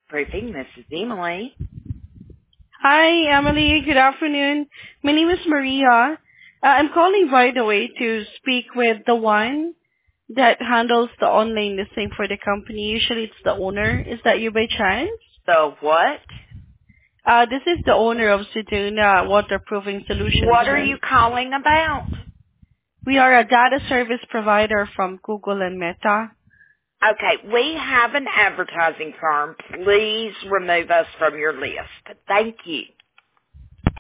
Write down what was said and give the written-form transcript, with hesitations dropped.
Proofing. This is Emily. Hi, Emily. Good afternoon. My name is Maria. I'm calling, by the way, to speak with the one that handles the online listing for the company. Usually it's the owner. Is that you by chance? The what? This is the owner of Seduna Waterproofing Solutions, What are you right? calling about? We are a data service provider from Google and Meta. Okay, we have an advertising firm. Please remove us from your list. Thank you.